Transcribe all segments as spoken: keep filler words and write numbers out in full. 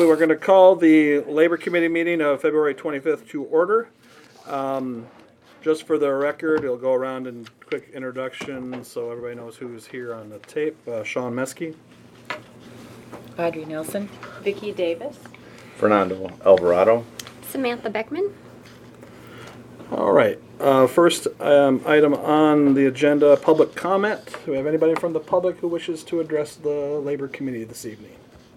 we were going to call the Labor Committee meeting of February twenty-fifth to order. Um, just for the record, it'll go around in quick introduction so everybody knows who's here on the tape. Uh, Sean Meskey. Audrey Nelson. Vicki Davis. Fernando Alvarado. Samantha Beckman. All right. Uh, first um, item on the agenda, public comment. Do we have anybody from the public who wishes to address the Labor Committee this evening?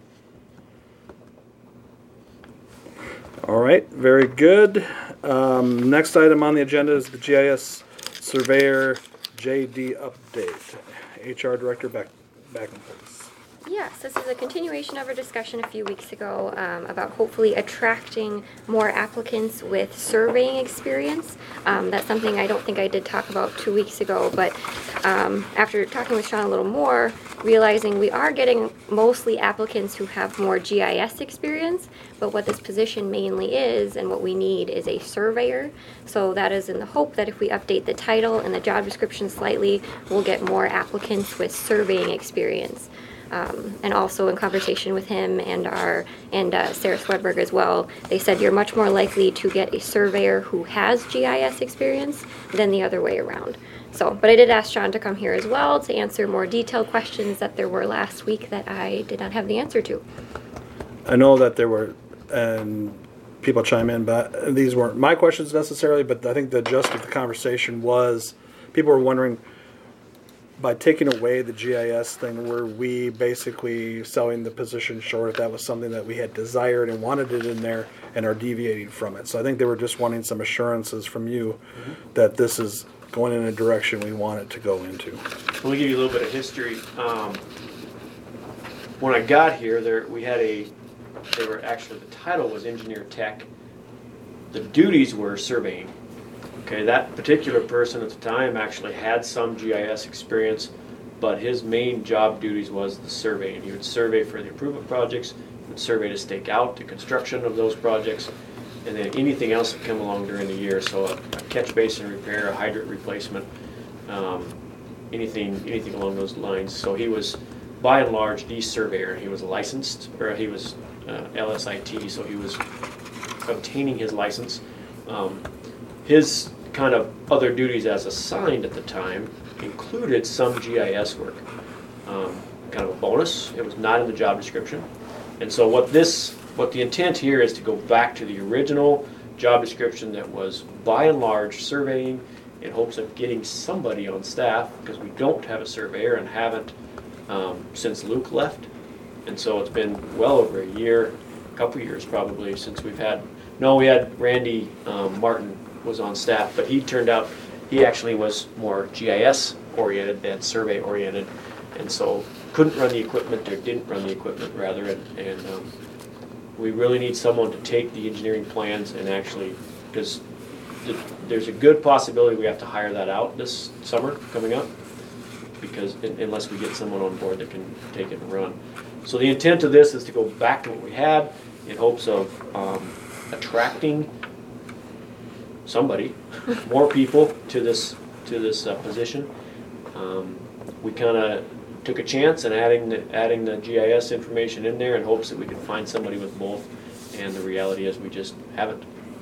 All right. Very good. Um, next item on the agenda is the G I S Surveyor J D update. H R Director Beck, Beckman, please. Yes, this is a continuation of our discussion a few weeks ago um, about hopefully attracting more applicants with surveying experience. Um, that's something I don't think I did talk about two weeks ago, but um, after talking with Sean a little more, realizing we are getting mostly applicants who have more G I S experience, but what this position mainly is and what we need is a surveyor. So that is in the hope that if we update the title and the job description slightly, we'll get more applicants with surveying experience. Um, and also in conversation with him and our and uh, Sarah Swedberg as well, they said you're much more likely to get a surveyor who has G I S experience than the other way around. So, but I did ask Sean to come here as well to answer more detailed questions that there were last week that I did not have the answer to. I know that there were, and people chime in, but these weren't my questions necessarily, but I think the gist of the conversation was people were wondering, by taking away the G I S thing, were we basically selling the position short if that was something that we had desired and wanted it in there and are deviating from it? So I think they were just wanting some assurances from you mm-hmm. that this is going in a direction we want it to go into. Let me give you a little bit of history. Um, when I got here, there we had a, they were actually, the title was engineer tech. The duties were surveying. Okay, that particular person at the time actually had some G I S experience, but his main job duties was the surveying. He would survey for the improvement projects, he would survey to stake out the construction of those projects, and then anything else that come along during the year. So a, a catch basin repair, a hydrant replacement, um, anything anything along those lines. So he was, by and large, the surveyor. He was licensed, or he was uh, L S I T, so he was obtaining his license. Um, his kind of other duties as assigned at the time included some G I S work. Um, kind of a bonus. It was not in the job description. And so what this, what the intent here is to go back to the original job description that was by and large surveying in hopes of getting somebody on staff, because we don't have a surveyor and haven't um, since Luke left. And so it's been well over a year, a couple years probably since we've had, no, we had Randy um, Martin was on staff, but he turned out he actually was more G I S oriented than survey oriented, and so couldn't run the equipment, or didn't run the equipment rather, and, and um, we really need someone to take the engineering plans and actually, because th there's a good possibility we have to hire that out this summer coming up, because in, unless we get someone on board that can take it and run. So the intent of this is to go back to what we had in hopes of um, attracting somebody, more people to this to this uh, position. Um, we kind of took a chance in adding the, adding the G I S information in there in hopes that we could find somebody with both, and the reality is we just haven't.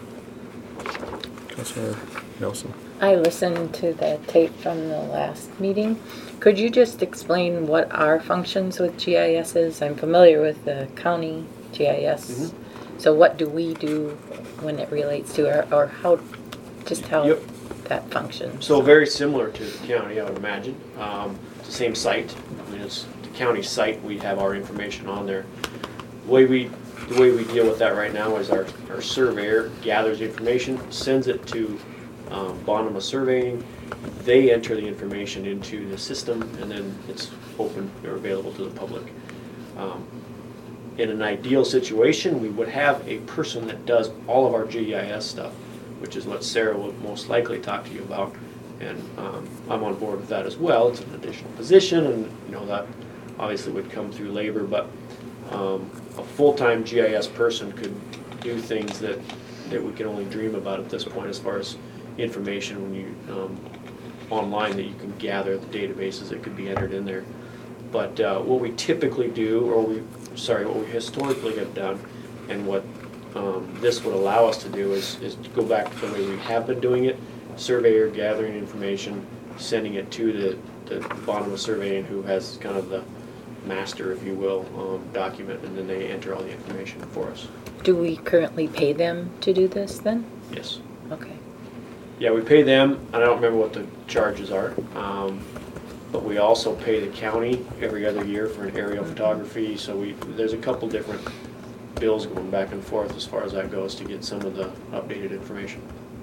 Councilor Nelson. I listened to the tape from the last meeting. Could you just explain what our functions with G I S is? I'm familiar with the county G I S. Mm-hmm. So what do we do when it relates to our, or how, just how yep. that functions? So very similar to the county, I would imagine. Um, it's the same site. I mean, it's the county site. We have our information on there. The way we, the way we deal with that right now is our, our surveyor gathers information, sends it to um, Bonema Surveying. They enter the information into the system, and then it's open or available to the public. Um, In an ideal situation, we would have a person that does all of our G I S stuff, which is what Sarah will most likely talk to you about, and um, I'm on board with that as well. It's an additional position, and you know that obviously would come through labor, but um, a full-time G I S person could do things that that we can only dream about at this point, as far as information when you um, online that you can gather, the databases that could be entered in there. But uh, what we typically do, or we sorry, what we historically have done, and what um, this would allow us to do is, is to go back to the way we have been doing it. Surveyor gathering information, sending it to the, the bottom of surveying, who has kind of the master, if you will, um, document, and then they enter all the information for us. Do we currently pay them to do this then? Yes. Okay. Yeah, we pay them, and I don't remember what the charges are, um, but we also pay the county every other year for an aerial photography, so we, there's a couple different bills going back and forth as far as that goes to get some of the updated information.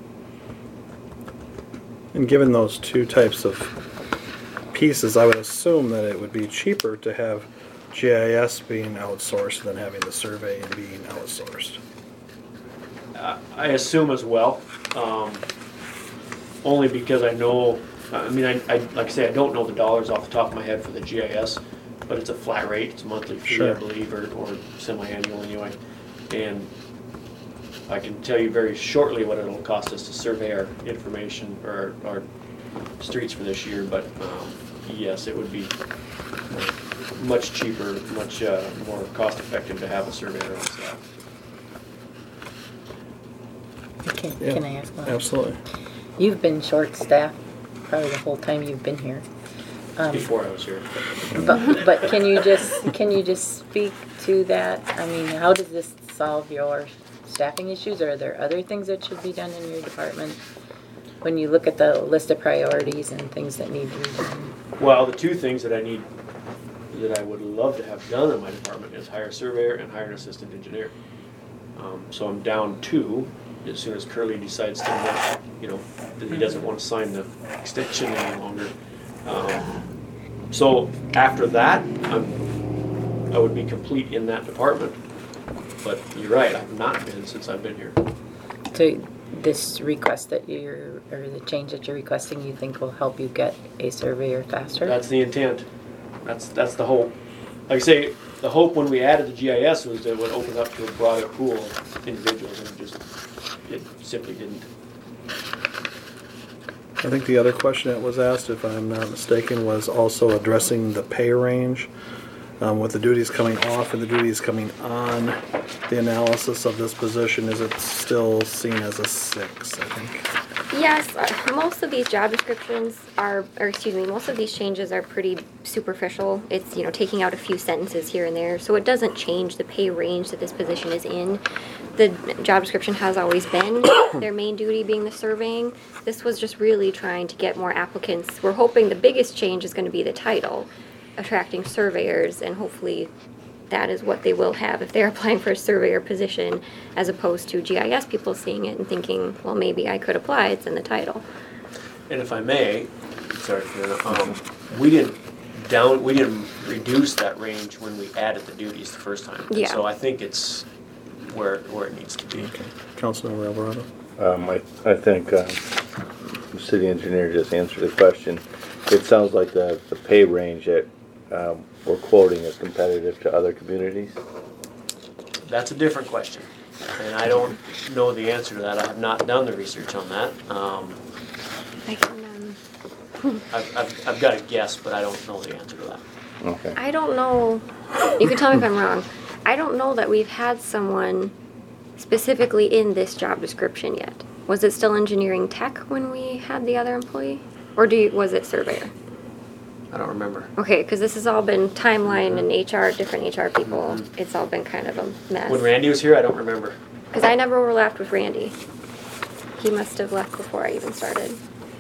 And given those two types of pieces, I would assume that it would be cheaper to have G I S being outsourced than having the survey being outsourced. Uh, I assume as well, um, only because I know, I mean, I, I, like I say, I don't know the dollars off the top of my head for the G I S, but it's a flat rate, it's a monthly fee, Sure. I believe, or, or semi-annual anyway. And I can tell you very shortly what it'll cost us to survey our information, or our, our streets for this year, but, um, yes, it would be much cheaper, much, uh, more cost-effective to have a surveyor on staff. Can, Yeah, can I ask one? Absolutely. You've been short-staffed probably the whole time you've been here. Um, Before I was here. But, but can you just, can you just speak to that? I mean, how does this solve your staffing issues? Or are there other things that should be done in your department? When you look at the list of priorities and things that need to be done? Well, the two things that I need, that I would love to have done in my department is hire a surveyor and hire an assistant engineer. Um, so I'm down two, as soon as Curly decides to, you know, that he doesn't want to sign the extension any longer. Um, so after that, I'm, I would be complete in that department. But you're right, I've not been since I've been here. So this request that you're, or the change that you're requesting, you think will help you get a surveyor faster? That's the intent. That's, that's the hope. Like I say, the hope when we added the G I S was that it would open up to a broader pool of individuals, and it just, it simply didn't. I think the other question that was asked, if I'm not mistaken, was also addressing the pay range. Um, with the duties coming off and the duties coming on, the analysis of this position, is it still seen as a six, I think? Yes, uh, most of these job descriptions are, or excuse me, most of these changes are pretty superficial. It's, you know, taking out a few sentences here and there, so it doesn't change the pay range that this position is in. The job description has always been their main duty being the surveying. This was just really trying to get more applicants. We're hoping the biggest change is going to be the title, attracting surveyors, and hopefully that is what they will have if they're applying for a surveyor position, as opposed to G I S people seeing it and thinking, well, maybe I could apply, it's in the title. And if I may, sorry, Fiona, um, we didn't down, we didn't reduce that range when we added the duties the first time. And Yeah. So I think it's where, where it needs to be. Okay. Councilmember Alvarado? Um, I, I think, uh, the city engineer just answered the question. It sounds like the, the pay range that, um, we're quoting is competitive to other communities. That's a different question, and I don't know the answer to that. I have not done the research on that. Um, I can, um, I've, I've, I've got a guess, but I don't know the answer to that. Okay. I don't know, you can tell me if I'm wrong. I don't know that we've had someone specifically in this job description yet. Was it still engineering tech when we had the other employee? Or do you, was it surveyor? I don't remember. Okay, because this has all been timeline and H R, different H R people. It's all been kind of a mess. When Randy was here, I don't remember. Because I never overlapped with Randy. He must have left before I even started.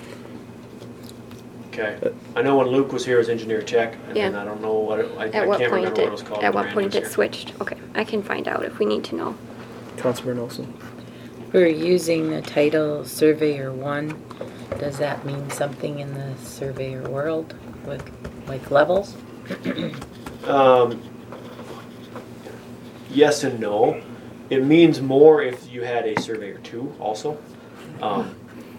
Okay. I know when Luke was here as engineer tech, and then Yeah. I don't know what it, I, I At can't what remember point what it was it, called. at when what Randy point was it here. switched. Okay, I can find out if we need to know. Councilmember Nelson? We're using the title Surveyor One. Does that mean something in the surveyor world with like levels? Um, yes and no. It means more if you had a surveyor two also. Um,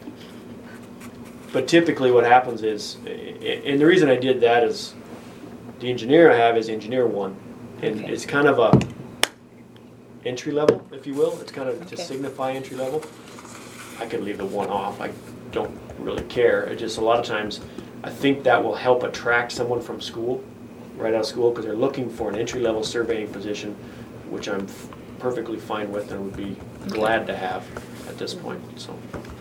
but typically what happens is, and the reason I did that is the engineer I have is engineer one. And Okay. it's kind of a entry level, if you will. It's kind of to Okay. signify entry level. I could leave the one off. I don't really care. It just a lot of times I think that will help attract someone from school right out of school because they're looking for an entry-level surveying position, which I'm f- perfectly fine with and would be glad to have at this point, so.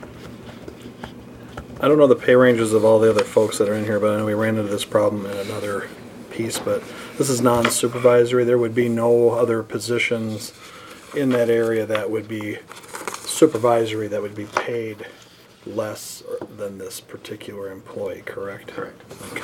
I don't know the pay ranges of all the other folks that are in here, but I know we ran into this problem in another piece, but this is non-supervisory. There would be no other positions in that area that would be supervisory that would be paid less than this particular employee, correct? Correct. Okay.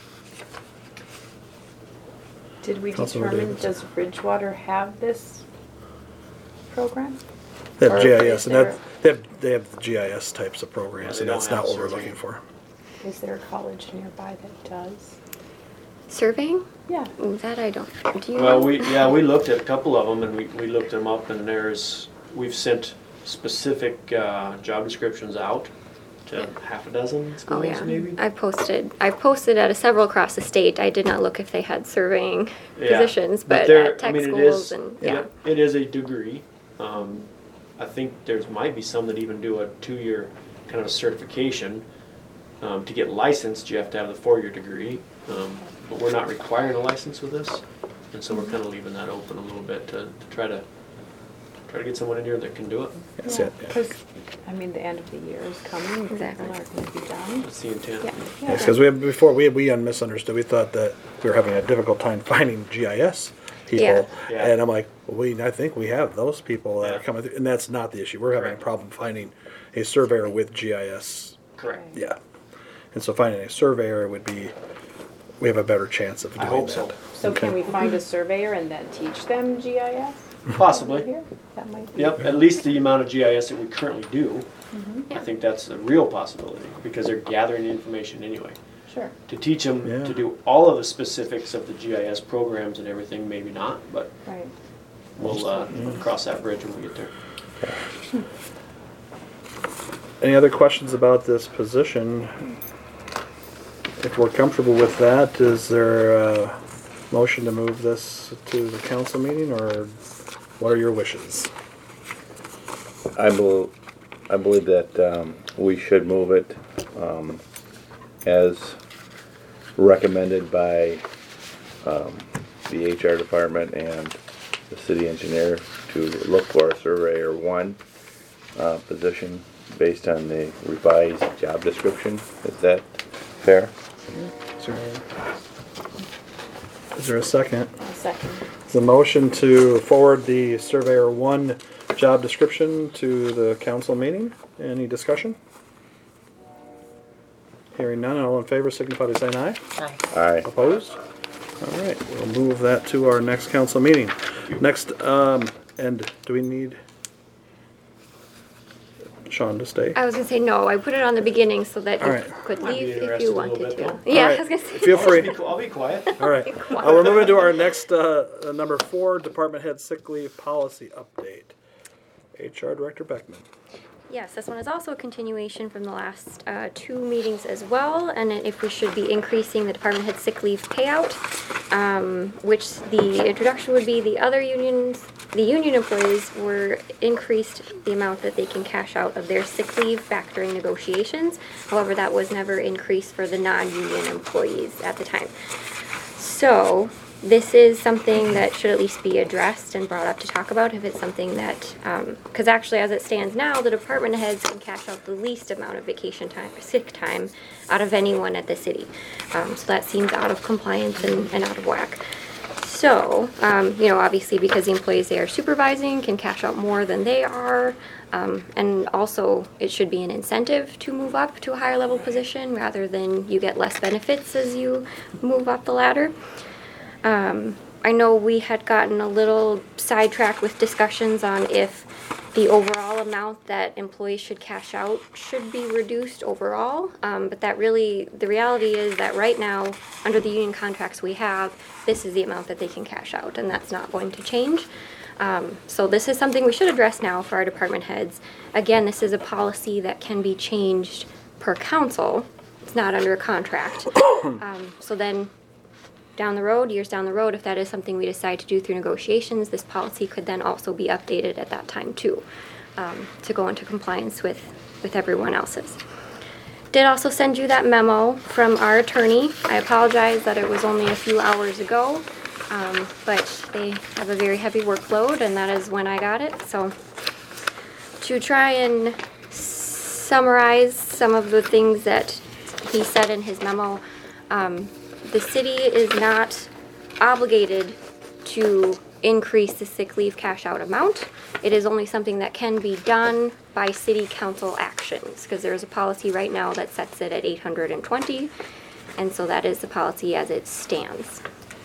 Did we Councilor determine, Davidson. does Bridgewater have this program? They have Or G I S, is and that, there- they have, they have the G I S types of programs, Yeah, and they that's don't not have what we're surveying. looking for. Is there a college nearby that does? Surveying? Yeah. Ooh, that I don't. Do you Well, know? we, yeah, we looked at a couple of them and we, we looked them up and there's, we've sent specific, uh, job descriptions out to half a dozen Oh schools yeah, maybe. I posted. I posted at a several across the state. I did not look if they had surveying Yeah, positions, but, there- at tech I mean, it schools is- and yeah. It is a degree. Um, I think there's might be some that even do a two-year kind of a certification. Um, to get licensed, you have to have the four-year degree, um, but we're not requiring a license with this, and so we're kind of leaving that open a little bit to, to try to try to get someone in here that can do it. That's it, yeah. Because, I mean, the end of the year is coming. Exactly. People aren't going to be done. That's the intent. Yeah. Yeah. Because we have, before, we, we misunderstood, we thought that we were having a difficult time finding G I S people. Yeah. Yeah. And I'm like, well, we, I think we have those people that are Yeah. coming through, and that's not the issue. We're having a Correct. problem finding a surveyor with G I S, Correct. yeah. And so finding a surveyor would be, we have a better chance of I doing hope so. that. So Okay. can we find a surveyor and then teach them G I S? Possibly. Here? That might be. Yep, at least the amount of G I S that we currently do. Mm-hmm. I think that's a real possibility because they're gathering the information anyway. Sure. To teach them Yeah. to do all of the specifics of the G I S programs and everything, maybe not, but Right. we'll uh, cross that bridge when we get there. Any other questions about this position? If we're comfortable with that, is there a motion to move this to the council meeting, or what are your wishes? I bel I believe that, um, we should move it, um, as recommended by, um, the H R department and the city engineer to look for a surveyor one, uh, position based on the revised job description. Is that fair? Is there, is there a second? A second. The motion to forward the surveyor one job description to the council meeting. Any discussion? Hearing none, all in favor signify by saying aye. Aye. Aye. Opposed? All right, we'll move that to our next council meeting. Next, um, and do we need Sean to stay? I was gonna say no. I put it on the beginning so that All you right. could Might be leave if interested you a little wanted bit, to. though. Yeah, All right. I was gonna say. Feel I'll free. be, I'll be quiet. All right, uh, we're moving to our next, uh, uh, number four, department head sick leave policy update. H R Director Beckman. Yes, this one is also a continuation from the last uh, two meetings as well, and if we should be increasing the department head sick leave payout, um, which the introduction would be the other unions, the union employees were increased the amount that they can cash out of their sick leave back during negotiations. However, that was never increased for the non-union employees at the time. So, this is something that should at least be addressed and brought up to talk about if it's something that, because actually as it stands now, the department heads can cash out the least amount of vacation time, sick time, out of anyone at the city. Um, so that seems out of compliance and, and out of whack. So, um, you know, obviously because the employees they are supervising can cash out more than they are. Um, and also it should be an incentive to move up to a higher level position rather than you get less benefits as you move up the ladder. Um, I know we had gotten a little sidetracked with discussions on if the overall amount that employees should cash out should be reduced overall. Um, but that really, the reality is that right now, under the union contracts we have, this is the amount that they can cash out, and that's not going to change. Um, so this is something we should address now for our department heads. Again, this is a policy that can be changed per council. It's not under a contract. Um, so then down the road, years down the road, if that is something we decide to do through negotiations, this policy could then also be updated at that time too, um, to go into compliance with, with everyone else's. did also send you that memo from our attorney. I apologize that it was only a few hours ago, um, but they have a very heavy workload, and that is when I got it. So to try and summarize some of the things that he said in his memo, um, the city is not obligated to increase the sick leave cash out amount. It is only something that can be done by city council actions, because there's a policy right now that sets it at eight hundred twenty, and so that is the policy as it stands.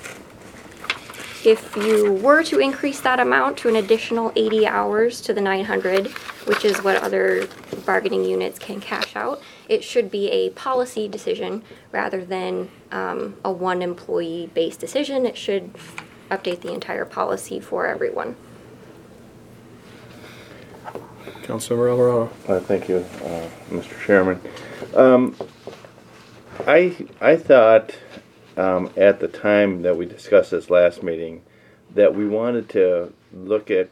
If you were to increase that amount to an additional eighty hours to the nine hundred, which is what other bargaining units can cash out, it should be a policy decision rather than um, a one employee based decision. It should update the entire policy for everyone. Councilmember Alvarado. Uh, thank you, uh, Mister Chairman. Um, I I thought um, at the time that we discussed this last meeting that we wanted to look at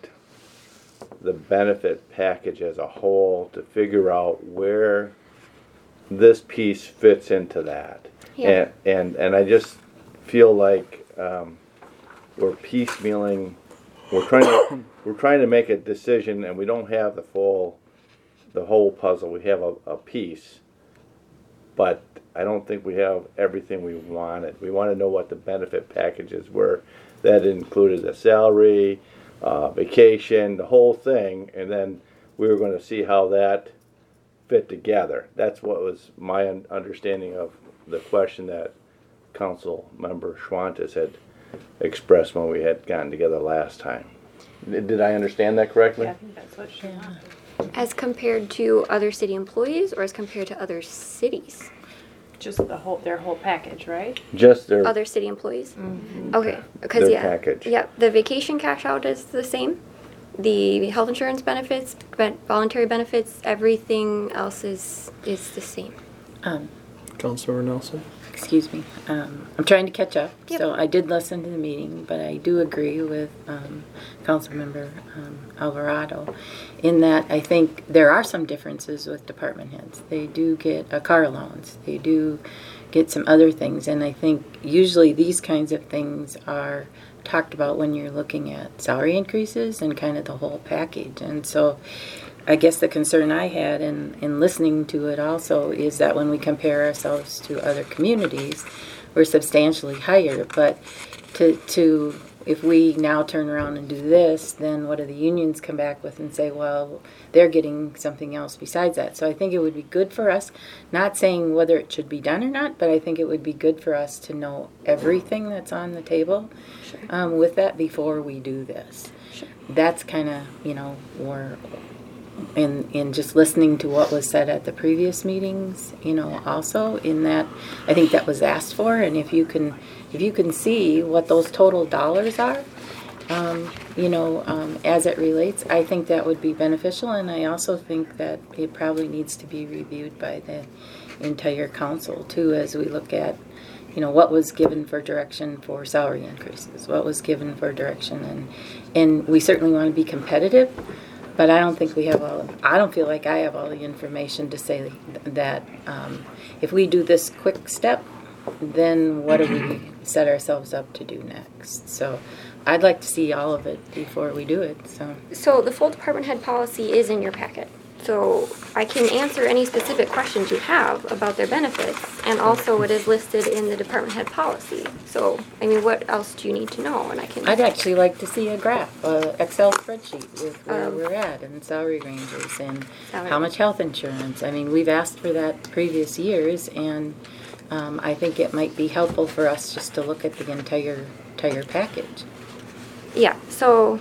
the benefit package as a whole to figure out where this piece fits into that. Yeah. And, and and I just feel like um, we're piecemealing. We're trying to we're trying to make a decision, and we don't have the full, the whole puzzle. We have a, a piece, but I don't think we have everything we wanted. We want to know what the benefit packages were. That included the salary, uh, vacation, the whole thing, and then we were going to see how that fit together. That's what was my un- understanding of the question that Council Member Schwantes had expressed when we had gotten together last time. Did did I understand that correctly? Yeah, I think that's what she wanted. As compared to other city employees or as compared to other cities? Just the whole, their whole package, right? Just their Other city employees? Mm-hmm. Okay, because their yeah. package. Yeah, the vacation cash out is the same. The health insurance benefits, but voluntary benefits, everything else is is the same. Um, Councilmember Nelson. excuse me. Um, I'm trying to catch up. Yep. So I did listen to the meeting, but I do agree with um, Councilmember um, Alvarado in that I think there are some differences with department heads. They do get a car allowance. They do get some other things. And I think usually these kinds of things are talked about when you're looking at salary increases and kind of the whole package. And so I guess the concern I had in, in listening to it also is that when we compare ourselves to other communities, we're substantially higher. But to, to if we now turn around and do this, then what do the unions come back with and say, well, they're getting something else besides that. So I think it would be good for us, not saying whether it should be done or not, but I think it would be good for us to know everything that's on the table Sure. um, with that before we do this. Sure. That's kind of, you know, where in in just listening to what was said at the previous meetings, you know, also in that I think that was asked for, and if you can if you can see what those total dollars are, um, you know, um, as it relates, I think that would be beneficial, and I also think that it probably needs to be reviewed by the entire council too, as we look at, you know, what was given for direction for salary increases, what was given for direction, and and we certainly want to be competitive. But I don't think we have all, I don't feel like I have all the information to say that um, if we do this quick step, then what do we set ourselves up to do next? So I'd like to see all of it before we do it. So So the full department head policy is in your packet. So I can answer any specific questions you have about their benefits, and also it is listed in the department head policy. So, I mean, what else do you need to know? And I can. I'd actually like to see a graph, a Excel spreadsheet with where Um, we're at and salary ranges and Salary. how much health insurance. I mean, we've asked for that previous years, and um, I think it might be helpful for us just to look at the entire entire package. Yeah, so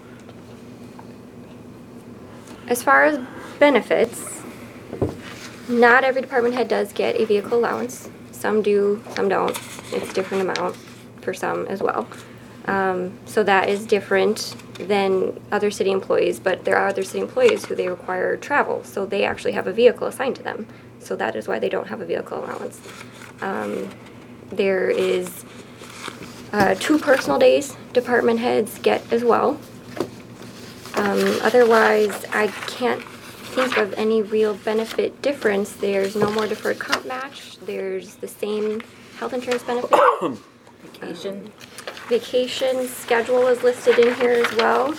as far as benefits, not every department head does get a vehicle allowance. Some do, some don't. It's a different amount for some as well. Um, so that is different than other city employees, but there are other city employees who they require travel, so they actually have a vehicle assigned to them. So that is why they don't have a vehicle allowance. Um, there is uh, two personal days department heads get as well. Um, otherwise, I can't think of any real benefit difference. There's no more deferred comp match. There's the same health insurance benefit. Vacation. Vacation schedule is listed in here as well.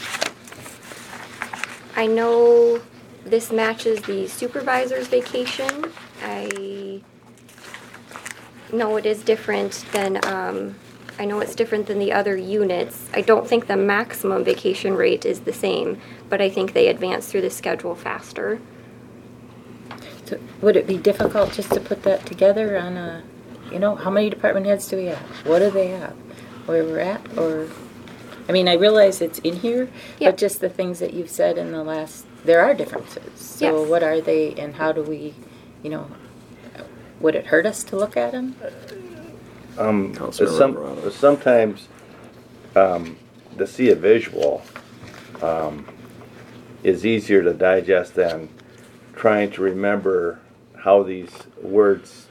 I know this matches the supervisor's vacation. I know it is different than, um, I know it's different than the other units. I don't think the maximum vacation rate is the same, but I think they advance through the schedule faster. So would it be difficult just to put that together on a, you know, how many department heads do we have? What do they have? Where we're at? Or, I mean, I realize it's in here, Yep. but just the things that you've said in the last, there are differences. So Yes. what are they and how do we, you know, would it hurt us to look at them? Um, Councilmember some, Morano. sometimes, um, to see a visual, um, is easier to digest than trying to remember how these words.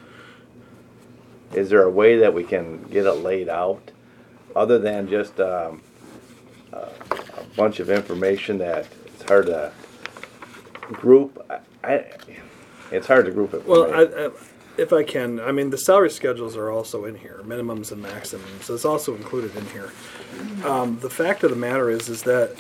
Is there a way that we can get it laid out, other than just um, a, a bunch of information that it's hard to group? I, I it's hard to group it. for Well, me. I, I, if I can, I mean, the salary schedules are also in here, minimums and maximums. It's also included in here. Um, the fact of the matter is, is that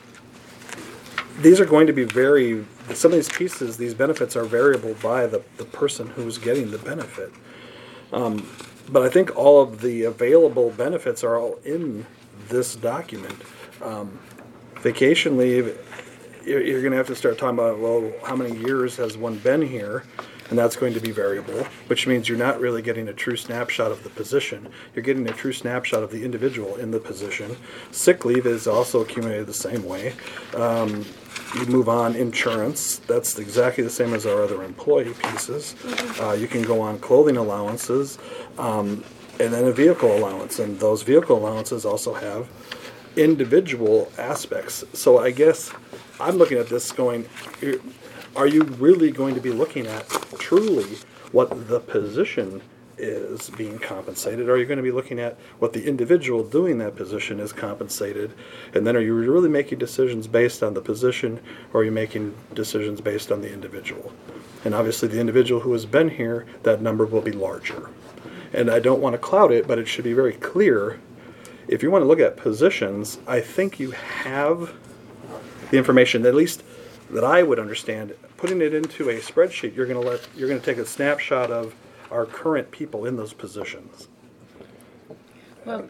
these are going to be very, some of these pieces, these benefits are variable by the, the person who's getting the benefit. Um, but I think all of the available benefits are all in this document. Um, vacation leave, you're, you're going to have to start talking about, well, how many years has one been here? And that's going to be variable, which means you're not really getting a true snapshot of the position. You're getting a true snapshot of the individual in the position. Sick leave is also accumulated the same way. Um, you move on, insurance, that's exactly the same as our other employee pieces. Uh, you can go on clothing allowances, um, and then a vehicle allowance. And those vehicle allowances also have individual aspects. So I guess I'm looking at this going, are you really going to be looking at truly what the position is being compensated? Or are you going to be looking at what the individual doing that position is compensated? And then are you really making decisions based on the position, or are you making decisions based on the individual? And obviously the individual who has been here, that number will be larger. And I don't want to cloud it, but it should be very clear. If you want to look at positions, I think you have the information, at least that I would understand. Putting it into a spreadsheet, you're going to let you're going to take a snapshot of our current people in those positions. Well,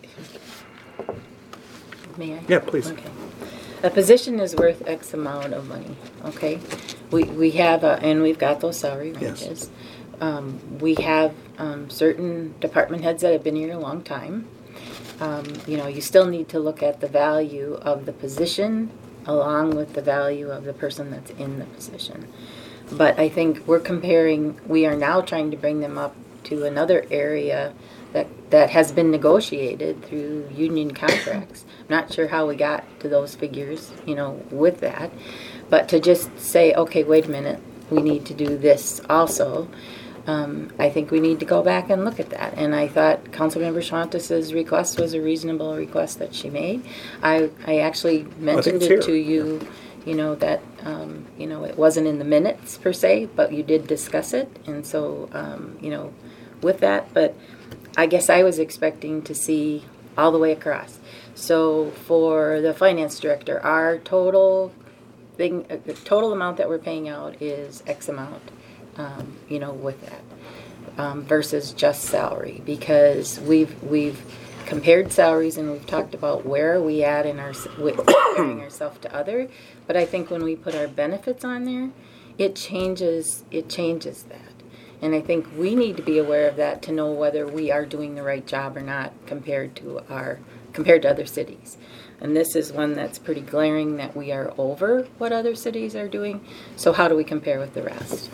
may I? Yeah, please. Okay. A position is worth X amount of money, okay? We, we have, a, and we've got those salary Yes. ranges. Um, we have um, certain department heads that have been here a long time. Um, you know, you still need to look at the value of the position along with the value of the person that's in the position. But I think we're comparing, we are now trying to bring them up to another area that, that has been negotiated through union contracts. I'm not sure how we got to those figures, you know, with that. But to just say, okay, wait a minute, we need to do this also. Um, I think we need to go back and look at that. And I thought Councilmember Schwantes' request was a reasonable request that she made. I, I actually mentioned it's it here. to you, you know, that, um, you know, it wasn't in the minutes per se, but you did discuss it. And so, um, you know, with that, but I guess I was expecting to see all the way across. So for the finance director, our total thing, uh, the total amount that we're paying out is X amount. Um, you know, with that um, versus just salary, because we've we've compared salaries and we've talked about where are we at in our with comparing ourselves to other. But I think when we put our benefits on there, it changes it changes that, and I think we need to be aware of that to know whether we are doing the right job or not compared to our compared to other cities. And this is one that's pretty glaring that we are over what other cities are doing. So how do we compare with the rest?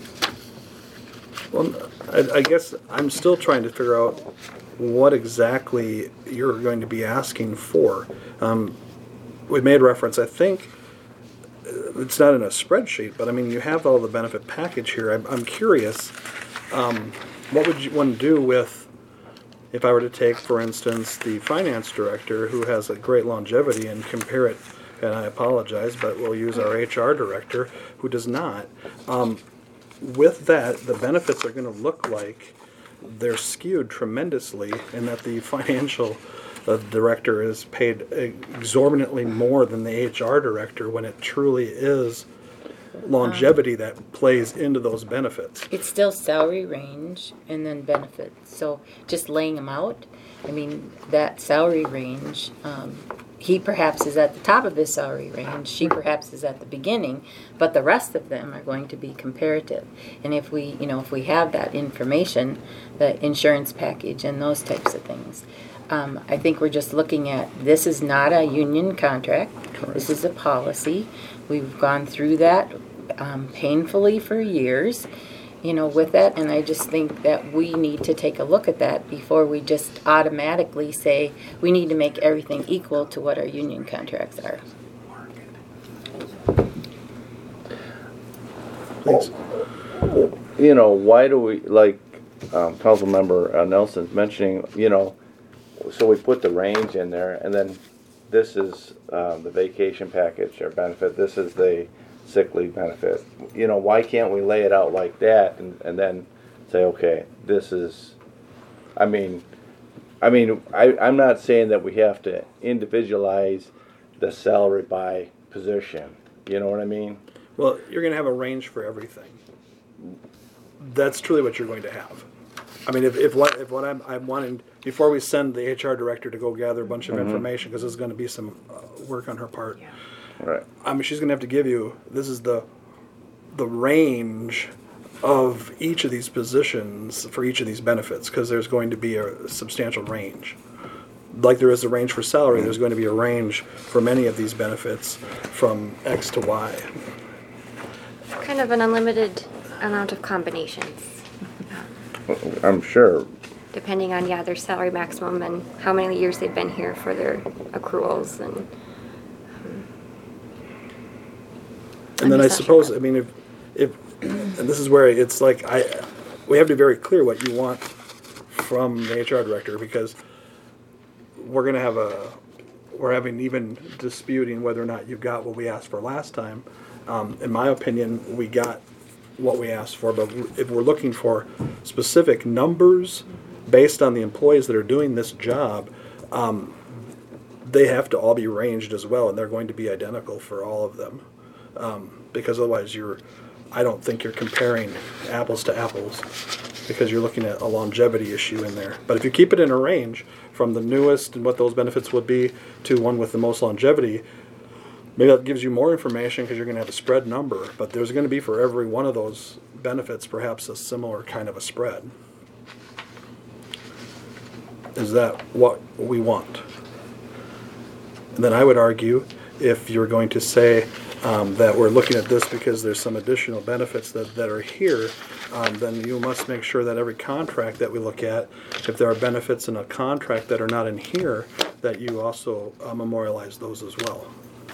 Well, I, I guess I'm still trying to figure out what exactly you're going to be asking for. Um, we made reference, I think, uh, it's not in a spreadsheet, but I mean, you have all the benefit package here. I'm, I'm curious, um, what would you want to do with, if I were to take, for instance, the finance director who has a great longevity and compare it and I apologize, but we'll use our H R director, who does not. Um, with that, the benefits are going to look like they're skewed tremendously, and that the financial uh, director is paid exorbitantly more than the H R director, when it truly is longevity that plays into those benefits. It's still salary range and then benefits. So just laying them out, I mean, that salary range, um, he perhaps is at the top of his salary range, she perhaps is at the beginning, but the rest of them are going to be comparative. And if we, you know, if we have that information, the insurance package and those types of things, um, I think we're just looking at, this is not a union contract. This is a policy. We've gone through that um, painfully for years, you know, with that, and I just think that we need to take a look at that before we just automatically say we need to make everything equal to what our union contracts are. Thanks. You know, why do we, like, um, council member uh, Nelson's mentioning, you know, so we put the range in there, and then this is um, the vacation package or benefit, this is the sick leave benefit. You know, why can't we lay it out like that and, and then say, okay, this is, I mean, I mean, I, I'm not saying that we have to individualize the salary by position. You know what I mean? Well, you're going to have a range for everything. That's truly what you're going to have. I mean, if, if what if what I'm I'm wanting, before we send the H R director to go gather a bunch of Mm-hmm. information, because there's going to be some uh, work on her part. Yeah. Right. I mean, she's going to have to give you, this is the the range of each of these positions for each of these benefits, because there's going to be a substantial range. Like there is a range for salary, there's going to be a range for many of these benefits from X to Y. Kind of an unlimited amount of combinations, I'm sure. depending on, yeah, their salary maximum and how many years they've been here for their accruals and. And then I Understand. suppose, I mean, if, if, and this is where it's like, I, we have to be very clear what you want from the H R director, because we're gonna have a, we're having even disputing whether or not you got what we asked for last time. Um, in my opinion, we got what we asked for, but if we're looking for specific numbers based on the employees that are doing this job, um, they have to all be ranged as well, and they're going to be identical for all of them. Um, because otherwise you're, I don't think you're comparing apples to apples, because you're looking at a longevity issue in there. But if you keep it in a range from the newest and what those benefits would be to one with the most longevity, maybe that gives you more information because you're going to have a spread number, but there's going to be for every one of those benefits perhaps a similar kind of a spread. Is that what we want? And then I would argue, if you're going to say um, that we're looking at this because there's some additional benefits that, that are here, um, then you must make sure that every contract that we look at, if there are benefits in a contract that are not in here, that you also uh, memorialize those as well.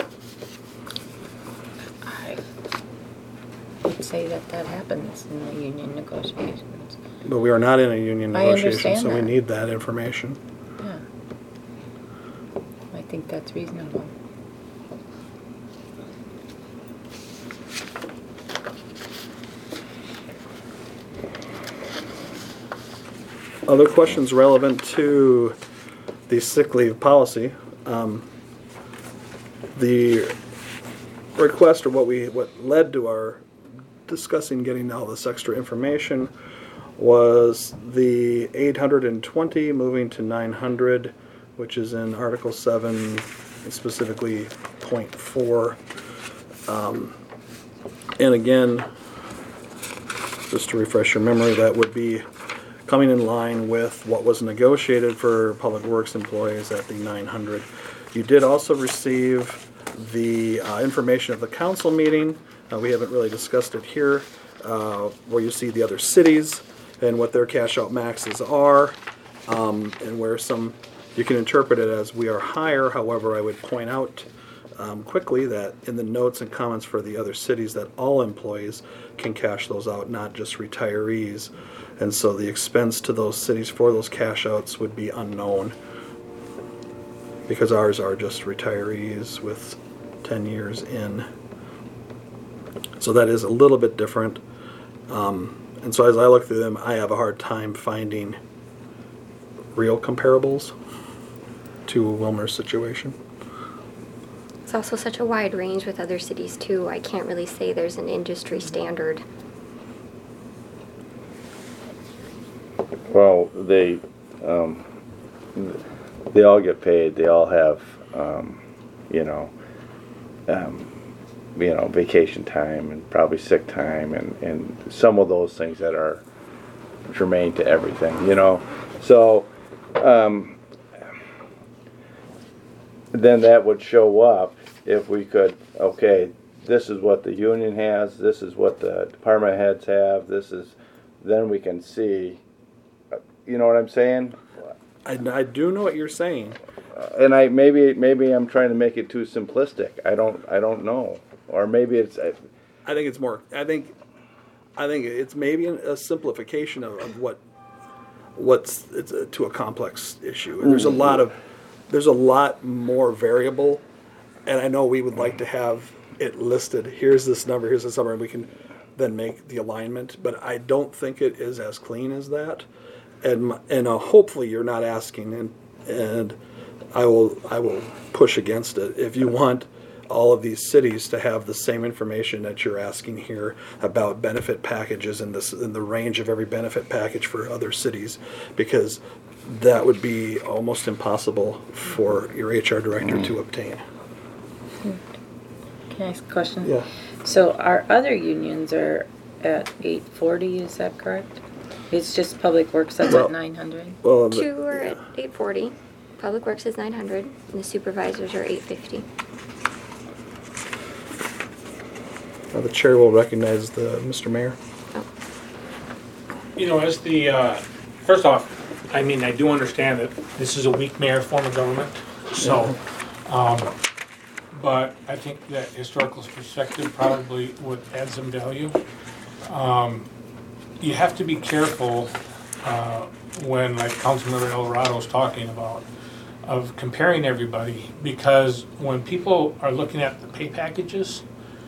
I would say that that happens in the union negotiations. But we are not in a union I negotiation, understand so we that. need that information. Yeah. I think that's reasonable. Other questions relevant to the sick leave policy. Um, the request, or what we what led to our discussing getting all this extra information, was the eight hundred twenty moving to nine hundred, which is in Article seven, specifically point four. Um, and again, just to refresh your memory, that would be coming in line with what was negotiated for Public Works employees at the nine hundred. You did also receive the uh, information of the council meeting. Uh, we haven't really discussed it here, uh, where you see the other cities and what their cash out maxes are, um, and where some, you can interpret it as we are higher. However, I would point out um, quickly that in the notes and comments for the other cities, that all employees can cash those out, not just retirees. And so the expense to those cities for those cash outs would be unknown, because ours are just retirees with ten years in. So that is a little bit different. Um, and so as I look through them, I have a hard time finding real comparables to Wilmer's situation. It's also such a wide range with other cities too. I can't really say there's an industry standard. Well, they, um, they all get paid. They all have, um, you know, um, you know, vacation time and probably sick time and, and some of those things that are germane to everything, you know. So, um, then that would show up if we could, okay, this is what the union has, this is what the department heads have, this is, then we can see, you know what I'm saying? I, I do know what you're saying. Uh, and I maybe maybe I'm trying to make it too simplistic. I don't I don't know, or maybe it's. I, I think it's more. I think, I think it's maybe a simplification of, of what, what's it's a, to a complex issue. And there's a lot of, there's a lot more variable, and I know we would like to have it listed. Here's this number. Here's this number, and we can then make the alignment. But I don't think it is as clean as that. And and uh, hopefully you're not asking, and and I will I will push against it. If you want all of these cities to have the same information that you're asking here about benefit packages and this and the range of every benefit package for other cities, because that would be almost impossible for your H R director to obtain. Can I ask a question? Yeah. So our other unions are at eight forty, is that correct? It's just Public Works that's Well- at nine hundred? Well, the- Two are at eight forty, Public Works is nine hundred, and the supervisors are eight fifty. uh, the chair will recognize the Mister Mayor. You know, as the, uh, first off, I mean, I do understand that this is a weak mayor form of government, so, um, but I think that historical perspective probably would add some value. Um, you have to be careful, uh, when, like Councilmember Eladorado's talking about, of comparing everybody, because when people are looking at the pay packages,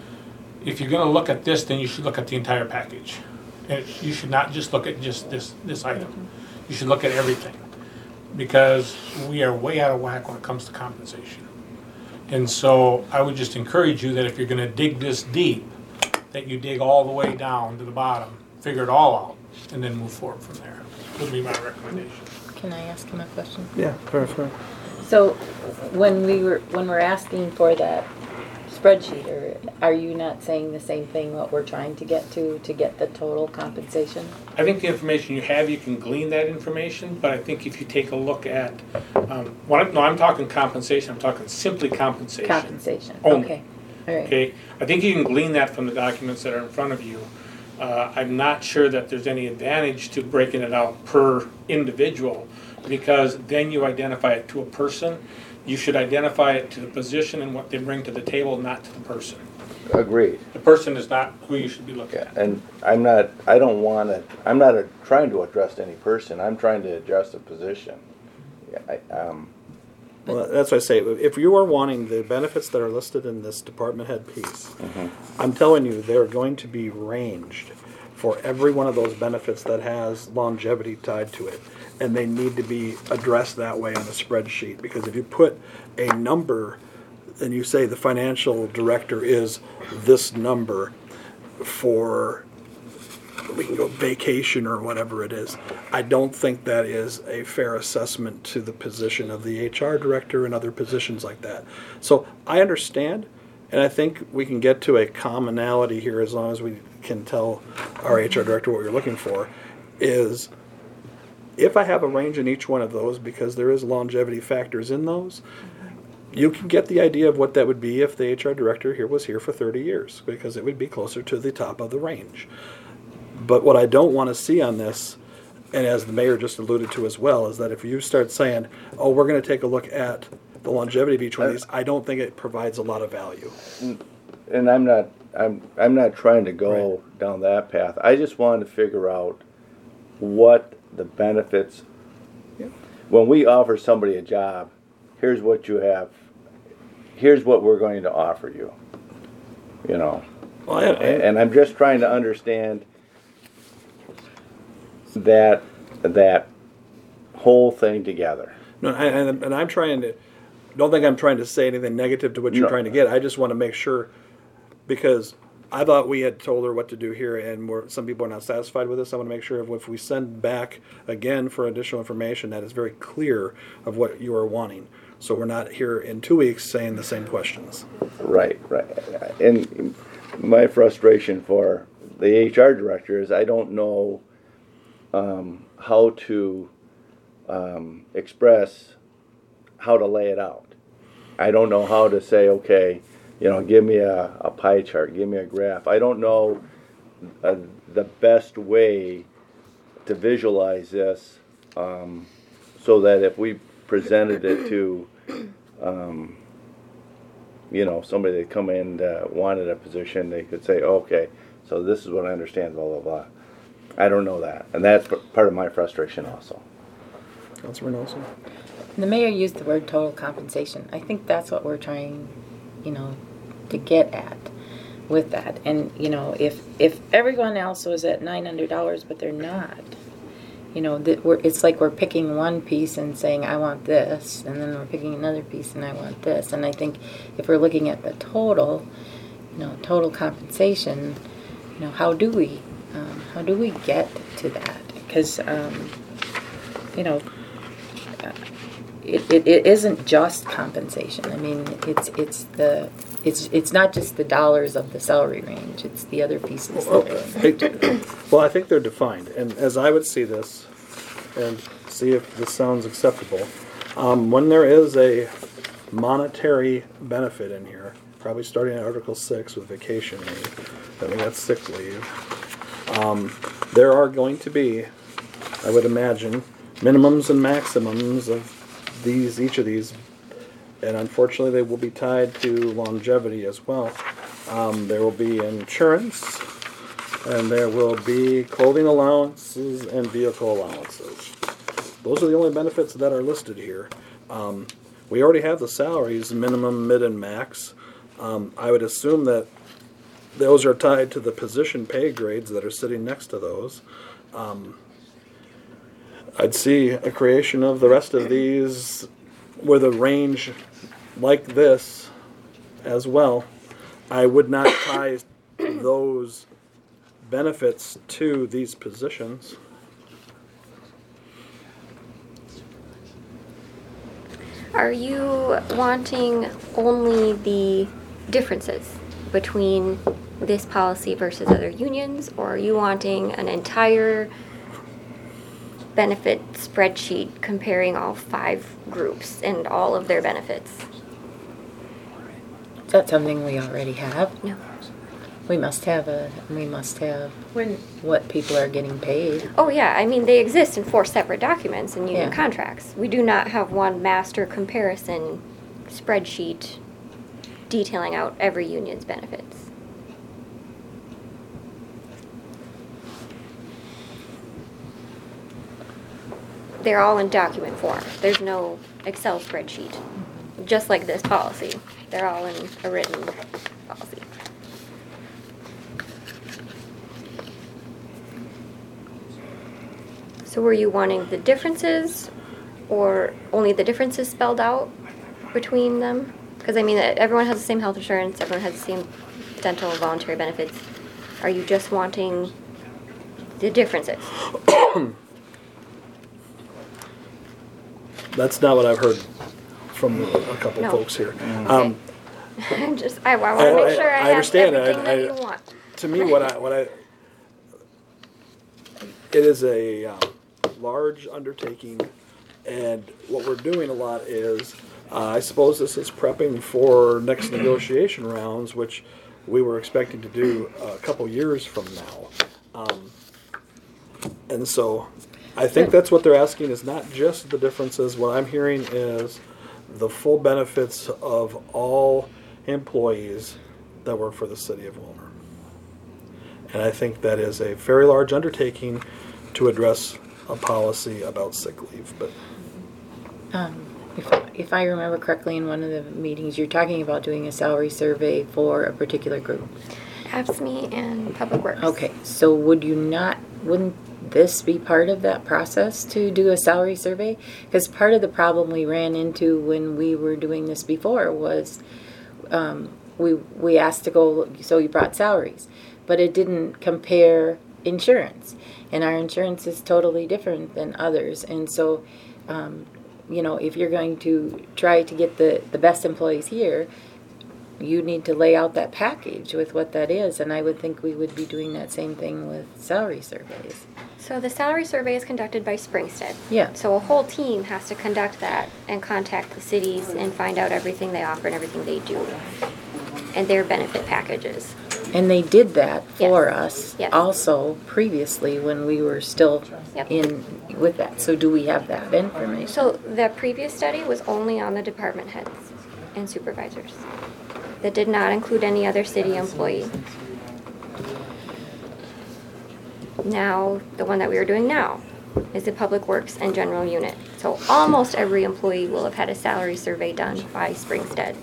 if you're gonna look at this, then you should look at the entire package. And you should not just look at just this, this item. You should look at everything. Because we are way out of whack when it comes to compensation. And so I would just encourage you that if you're gonna dig this deep, that you dig all the way down to the bottom, figure it all out, and then move forward from there. Would be my recommendation. Can I ask him a question? Yeah, fair, fair. So when we were, when we're asking for that spreadsheet, or are you not saying the same thing what we're trying to get to, to get the total compensation? I think the information you have, you can glean that information, but I think if you take a look at, um, what I'm, no, I'm talking compensation, I'm talking simply compensation. Compensation, Only. okay, all right. Okay, I think you can glean that from the documents that are in front of you. Uh, I'm not sure that there's any advantage to breaking it out per individual, because then you identify it to a person. You should identify it to the position and what they bring to the table, not to the person. agreed. The person is not who you should be looking Yeah, at. and I'm not. I don't want to. I'm not a, trying to address any person. I'm trying to address a position. Yeah, I, um, Well, that's what I say. If you are wanting the benefits that are listed in this department head piece, I'm telling you, they're going to be ranged for every one of those benefits that has longevity tied to it. And they need to be addressed that way on a spreadsheet. Because if you put a number and you say the financial director is this number for, we can go vacation or whatever it is, I don't think that is a fair assessment to the position of the H R director and other positions like that. So I understand, and I think we can get to a commonality here as long as we can tell our H R director what we're looking for, is if I have a range in each one of those, because there is longevity factors in those, you can get the idea of what that would be if the H R director here was here for thirty years, because it would be closer to the top of the range. But what I don't want to see on this, and as the mayor just alluded to as well, is that if you start saying, oh, we're going to take a look at the longevity of each one of these, I don't think it provides a lot of value. and I'm not. I'm. I'm not trying to go down that path. I just wanted to figure out what the benefits. Yeah. When we offer somebody a job, here's what you have. here's what we're going to offer you, you know. Well, I, I, And I'm just trying to understand that, that whole thing together. no, I, and, and I'm trying to. Don't think I'm trying to say anything negative to what you're No. trying to get. I just want to make sure, because I thought we had told her what to do here, and we're, some people are not satisfied with this. I want to make sure if, if we send back again for additional information, that is very clear of what you are wanting. So we're not here in two weeks saying the same questions. Right, right. And my frustration for the H R director is I don't know um, how to um, express how to lay it out. I don't know how to say, okay, you know, give me a, a pie chart, give me a graph. I don't know uh, the best way to visualize this um, so that if we presented it to, um, you know, somebody that come in uh, wanted a position, they could say, oh, okay, so this is what I understand, blah, blah, blah. I don't know that. And that's p- part of my frustration also. Councilor Nelson? The mayor used the word total compensation. I think that's what we're trying, you know, to get at with that. And, you know, if if everyone else was at nine hundred dollars, but they're not, you know, that we're, it's like we're picking one piece and saying, I want this, and then we're picking another piece and I want this. And I think if we're looking at the total, you know, total compensation, you know, how do we, um, how do we get to that? Because, um, you know, It, it, it isn't just compensation. I mean, it's it's the it's it's not just the dollars of the salary range. It's the other pieces. Well, that are in hey, well, I think they're defined, and as I would see this, and see if this sounds acceptable, um, when there is a monetary benefit in here, probably starting at Article Six with vacation leave, then we got sick leave. Um, there are going to be, I would imagine, minimums and maximums of these, each of these, and unfortunately they will be tied to longevity as well. Um, there will be insurance, and there will be clothing allowances and vehicle allowances. Those are the only benefits that are listed here. Um, we already have the salaries, minimum, mid, and max. Um, I would assume that those are tied to the position pay grades that are sitting next to those. Um, I'd see a creation of the rest of these with a range like this as well. I would not tie those benefits to these positions. Are you wanting only the differences between this policy versus other unions, or are you wanting an entire benefit spreadsheet comparing all five groups and all of their benefits? Is that something we already have? No. We must have a. We must have When, what people are getting paid. Oh yeah, I mean they exist in four separate documents in union Yeah. contracts. We do not have one master comparison spreadsheet detailing out every union's benefits. They're all in document form. There's no Excel spreadsheet. Just like this policy. They're all in a written policy. So were you wanting the differences, or only the differences spelled out between them? Because I mean, everyone has the same health insurance, everyone has the same dental and voluntary benefits. Are you just wanting the differences? That's not what I've heard from a couple No. folks here. Um, I'm just, I, I want I- to I- make sure I, I have understand. I- everything that I- you want. to me, what I what I it is a um, large undertaking, and what we're doing a lot is, uh, I suppose this is prepping for next negotiation rounds, which we were expecting to do a couple years from now, um, and so I think that's what they're asking is not just the differences. What I'm hearing is the full benefits of all employees that work for the city of Wilmer. And I think that is a very large undertaking to address a policy about sick leave. But Um, If, if I remember correctly, in one of the meetings, you're talking about doing a salary survey for a particular group. A P S M E and Public Works. Okay, so would you not, wouldn't this be part of that process to do a salary survey? Because part of the problem we ran into when we were doing this before was um, we we asked to go, so you brought salaries, but it didn't compare insurance. And our insurance is totally different than others. And so, um, you know, if you're going to try to get the, the best employees here, you need to lay out that package with what that is. And I would think we would be doing that same thing with salary surveys. So the salary survey is conducted by Springstead. Yeah. So a whole team has to conduct that and contact the cities and find out everything they offer and everything they do and their benefit packages. And they did that for Yes. us Yes. also previously when we were still Yep. in with that. So do we have that information? So the previous study was only on the department heads and supervisors. That did not include any other city employee. Now, the one that we are doing now is the Public Works and General Unit. So almost every employee will have had a salary survey done by Springstead.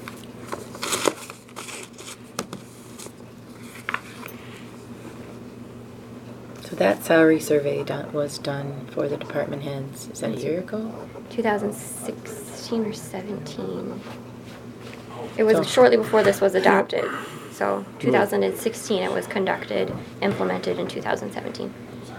So that salary survey done, was done for the department heads. Is that a year ago? two thousand sixteen or seventeen. It was So- shortly before this was adopted. So two thousand sixteen it was conducted, implemented in two thousand seventeen.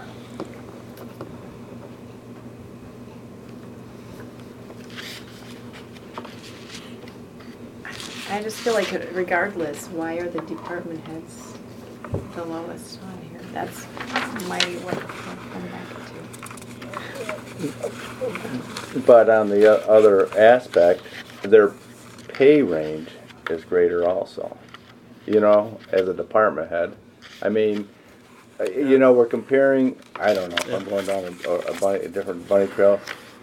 I just feel like regardless, why are the department heads the lowest on here? That's my, what I'm back to. But on the o- other aspect, their pay range is greater also. You know, as a department head. I mean, uh, you know, we're comparing, I don't know, if I'm going down a, a bunny, a different bunny trail.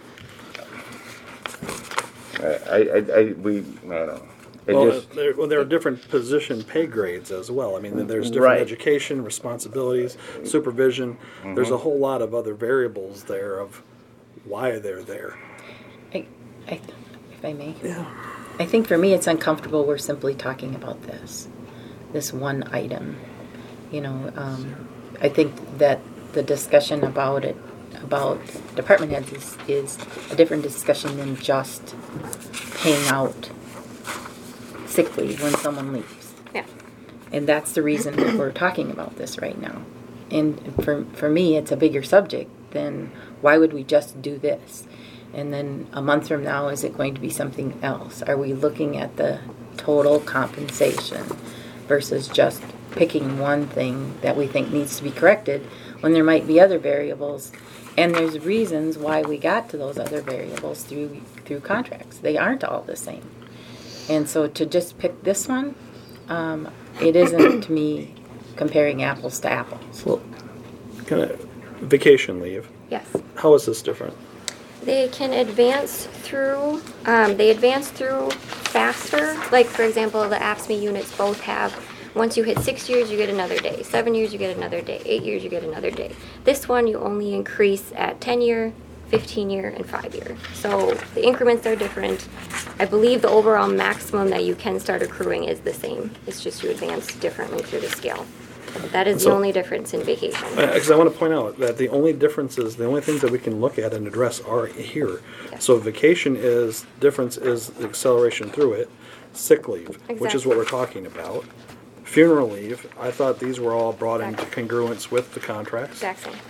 Uh, I, I, I, we, I don't know. It Well, just, there, well, there are different position pay grades as well. I mean, there's different Right. education, responsibilities, supervision. There's a whole lot of other variables there of why they're there. I, I, if I may. Yeah. I think for me it's uncomfortable we're simply talking about this, this one item. You know, um, I think that the discussion about it, about department heads is, is a different discussion than just paying out sick leave when someone leaves. Yeah. And that's the reason that we're talking about this right now. And for, for me, it's a bigger subject than why would we just do this? And then a month from now, is it going to be something else? Are we looking at the total compensation versus just picking one thing that we think needs to be corrected when there might be other variables? And there's reasons why we got to those other variables through through contracts. They aren't all the same. And so to just pick this one, um, it isn't to me comparing apples to apples. Well, kind of vacation leave. Yes. How is this different? They can advance through, um, they advance through faster. Like, for example, the A P S M E units both have, once you hit six years, you get another day. Seven years, you get another day. Eight years, you get another day. This one, you only increase at ten year, fifteen year, and five year. So the increments are different. I believe the overall maximum that you can start accruing is the same. It's just you advance differently through the scale. That is the So- only difference in vacation. Because I want to point out that the only differences, the only things that we can look at and address are here. Yes. So vacation is, difference is the acceleration through it. Sick leave, which is what we're talking about. Funeral leave, I thought these were all brought into Exactly. congruence with the contracts. Exact same.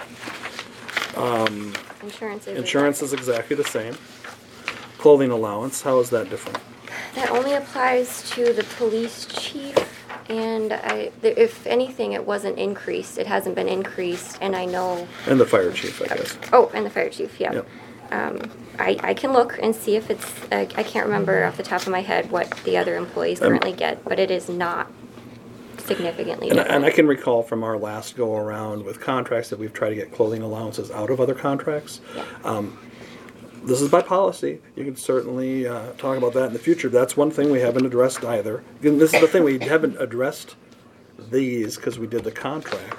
Insurance is. Insurance exact is exactly the same. Clothing allowance, how is that different? same. That only applies to the police chief, and I, th- if anything, it wasn't increased. It hasn't been increased, and I know. And the fire chief, I guess. Oh, and the fire chief, yeah. Yep. Um, I, I can look and see if it's. Uh, I can't remember off the top of my head what the other employees Um, currently get, but it is not significantly And I, different. and I can recall from our last go around with contracts that we've tried to get clothing allowances out of other contracts. Yeah. Um, this is by policy. You can certainly uh, talk about that in the future. That's one thing we haven't addressed either. Again, this is the thing, we haven't addressed these because we did the contracts.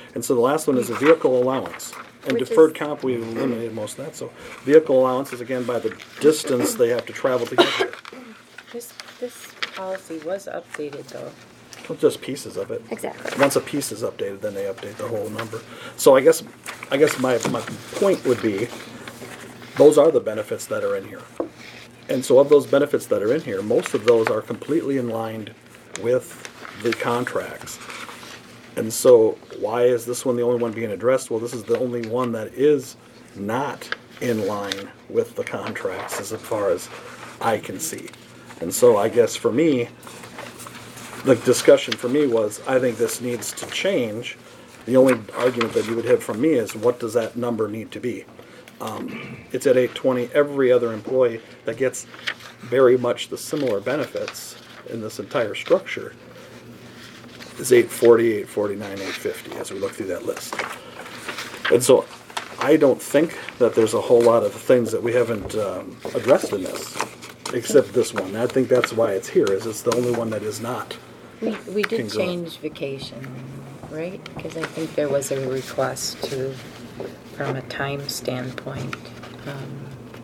And so the last one is a vehicle allowance. And Which deferred is- comp, we eliminated most of that, so vehicle allowance is again by the distance they have to travel to get here. This, this policy was updated though. Well, just pieces of it. Exactly. Once a piece is updated, then they update the whole number. So I guess, I guess my, my point would be, those are the benefits that are in here. And so of those benefits that are in here, most of those are completely in line with the contracts. And so why is this one the only one being addressed? Well, this is the only one that is not in line with the contracts as far as I can see. And so I guess for me, the discussion for me was, I think this needs to change. The only argument that you would have from me is, what does that number need to be? Um, it's at eight twenty. Every other employee that gets very much the similar benefits in this entire structure is eight forty, eight forty-nine, eight fifty as we look through that list. And so I don't think that there's a whole lot of things that we haven't um, addressed in this, except this one. I think that's why it's here, is it's the only one that is not. We, we did King's Road. change vacation, right? Because I think there was a request to, from a time standpoint, um,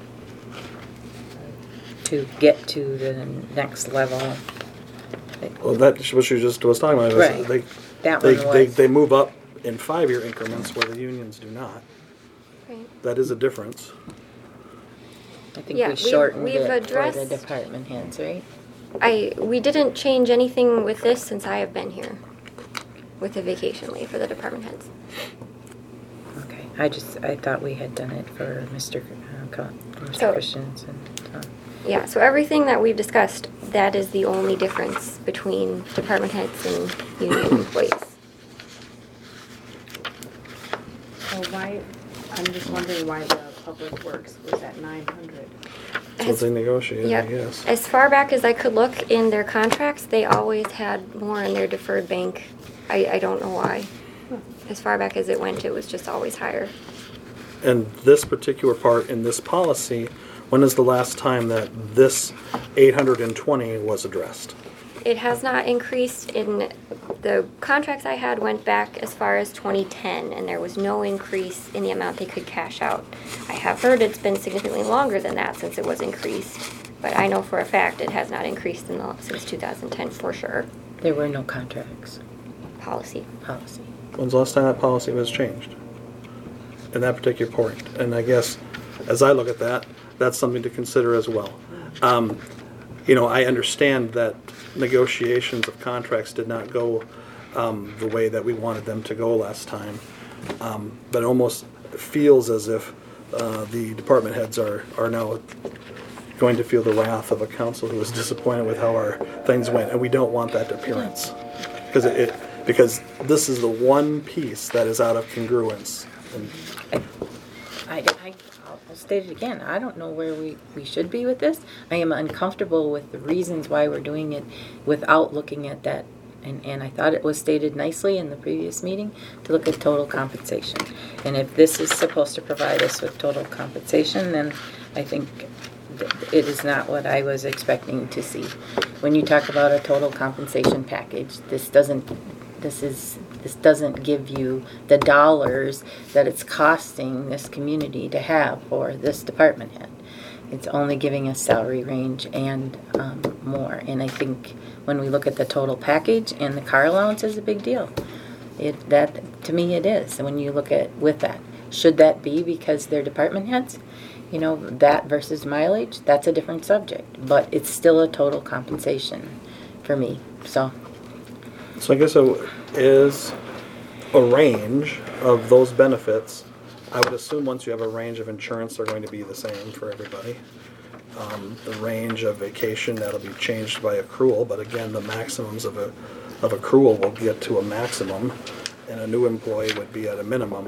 to get to the next level. Well, that's what she just was talking about. is Right. They, That they, one they, was. they move up in five-year increments where the unions do not. Right. That is a difference. I think Yeah, we we've- shortened we've it for the addressed- department heads, right? I, we didn't change anything with this since I have been here, with the vacation leave for the department heads. Okay, I just, I thought we had done it for Mister C- uh, Co- So- Mister Christians and, uh, Yeah, so everything that we've discussed, that is the only difference between department heads and union employees. So why, I'm just wondering why the public works was at nine hundred. That's what they negotiated, I Yep. guess. As far back as I could look in their contracts, they always had more in their deferred bank. I, I don't know why. As far back as it went, it was just always higher. And this particular part in this policy, when is the last time that this eight hundred twenty was addressed? It has not increased in, the contracts I had went back as far as twenty ten, and there was no increase in the amount they could cash out. I have heard it's been significantly longer than that since it was increased, but I know for a fact it has not increased in the, since two thousand ten for sure. there were no contracts, Policy. policy. When's the last time that policy was changed? In that particular point. And I guess, as I look at that, that's something to consider as well. Um, you know, I understand that negotiations of contracts did not go um, the way that we wanted them to go last time. Um, but it almost feels as if uh, the department heads are, are now going to feel the wrath of a council who was disappointed with how our things went, and we don't want that appearance. Because it, it because this is the one piece that is out of congruence. And I, I, I'll state it again, I don't know where we, we should be with this. I am uncomfortable with the reasons why we're doing it without looking at that. And, and I thought it was stated nicely in the previous meeting to look at total compensation. And if this is supposed to provide us with total compensation, then I think th- it is not what I was expecting to see. When you talk about a total compensation package, this doesn't, this is, this doesn't give you the dollars that it's costing this community to have for this department head. It's only giving us salary range and um, more. And I think when we look at the total package, and the car allowance is a big deal. It, that, to me, it is. And when you look at with that, should that be because they're department heads? You know, that versus mileage, that's a different subject. But it's still a total compensation for me. So, so I guess it is a range of those benefits. I would assume once you have a range of insurance, they're going to be the same for everybody. Um, the range of vacation, that'll be changed by accrual, but again, the maximums of a of accrual will get to a maximum, and a new employee would be at a minimum.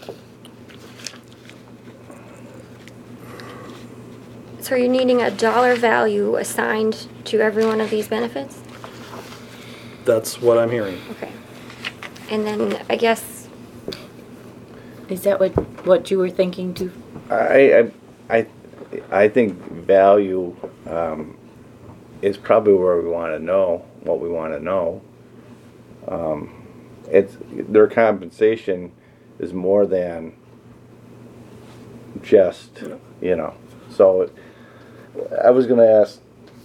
So are you needing a dollar value assigned to every one of these benefits? That's what I'm hearing. Okay. And then I guess, is that what, what you were thinking too? I, I, I, I think value um, is probably where we want to know what we want to know. Um, it's, their compensation is more than just, you know, so I was gonna ask,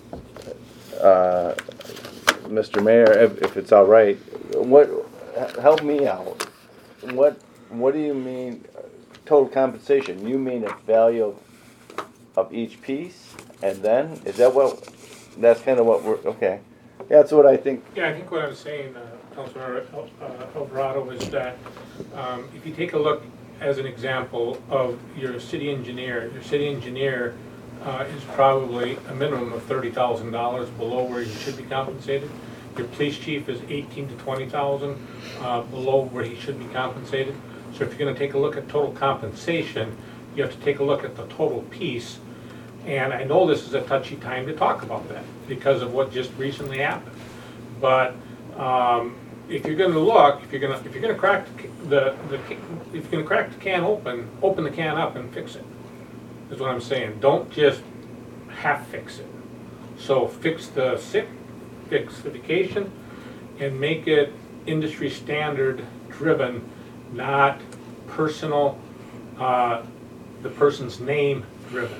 uh, Mister Mayor, if, if it's all right, what, help me out. What, what do you mean, uh, total compensation? You mean the value of, of each piece? And then, is that what, that's kind of what we're, okay. That's what I think. Yeah, I think what I'm saying, uh, Councilor uh, Alvarado, is that um, if you take a look as an example of your city engineer, your city engineer uh, is probably a minimum of thirty thousand dollars below where he should be compensated. Your police chief is eighteen to twenty thousand uh, below where he should be compensated. So if you're going to take a look at total compensation, you have to take a look at the total piece. And I know this is a touchy time to talk about that because of what just recently happened. But um, if you're going to look, if you're going to if you're going to crack the the if you're going to crack the can open, open the can up and fix it. Is what I'm saying. Don't just half fix it. So fix the sick, fix the vacation, and make it industry standard driven, not personal, uh, the person's name driven.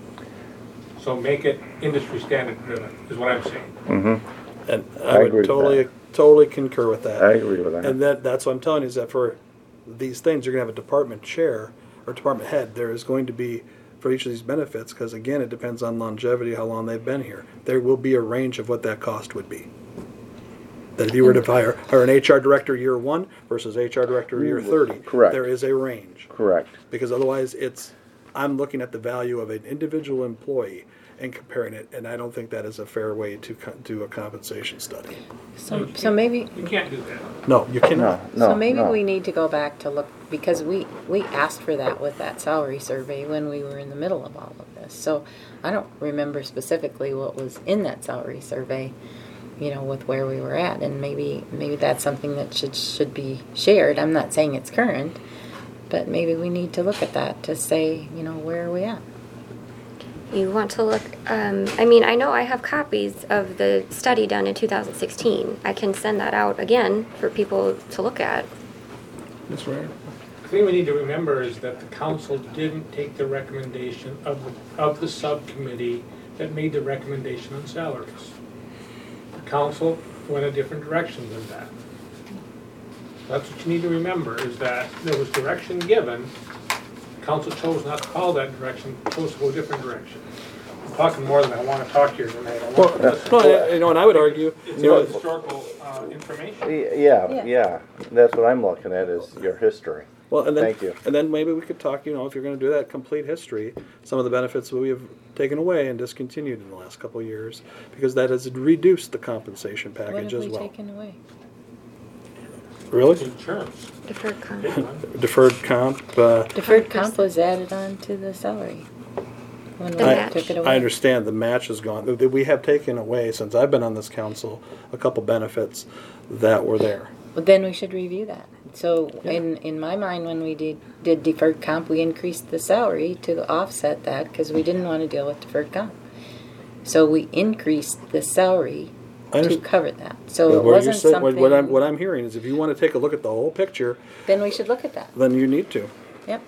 So make it industry standard driven, is what I'm saying. Mm-hmm. And I I would agree with totally, that. totally concur with that. I agree with that. And that, that's what I'm telling you, is that for these things, you're gonna have a department chair or department head. There is going to be, for each of these benefits, because again, it depends on longevity, how long they've been here. There will be a range of what that cost would be. That if you were to hire, hire an H R director year one versus H R director year thirty. Correct. There is a range. Correct. Because otherwise, it's, I'm looking at the value of an individual employee and comparing it, and I don't think that is a fair way to co- do a compensation study. So, so maybe, You can't do that. No, you No, cannot. no, so maybe no. we need to go back to look, because we, we asked for that with that salary survey when we were in the middle of all of this. So I don't remember specifically what was in that salary survey, you know, with where we were at. And maybe, maybe that's something that should, should be shared. I'm not saying it's current, but maybe we need to look at that to say, you know, where are we at? You want to look, um, I mean, I know I have copies of the study done in two thousand sixteen. I can send that out again for people to look at. That's right. The thing we need to remember is that the council didn't take the recommendation of the, of the subcommittee that made the recommendation on salaries. The council went a different direction than that. That's what you need to remember, is that there was direction given. The council chose not to follow that direction, chose to go a different direction. I'm talking more than I want to talk here tonight. I want Well, to listen. no, I- you know, and I would argue, It's you know, all historical uh, information. Y- Yeah, Yeah. yeah, that's what I'm looking at, is your history. well, and then, Thank you. and then maybe we could talk, you know, if you're gonna do that complete history, some of the benefits that we have taken away and discontinued in the last couple of years, because that has reduced the compensation What package have as we well. taken away? Really? Insurance. Deferred comp. Big one. Deferred comp, uh, Deferred comp was added on to the salary when we The match. took it away. I understand the match is gone. Th- We have taken away, since I've been on this council, a couple benefits that were there. But then we should review that. So in, in my mind, when we did, did deferred comp, we increased the salary to offset that because we didn't want to deal with deferred comp. So we increased the salary I to understand. cover that. So it What you're wasn't saying- what- something, What I'm, what I'm hearing is if you want to take a look at the whole picture, then we should look at that. then you need to. Yep.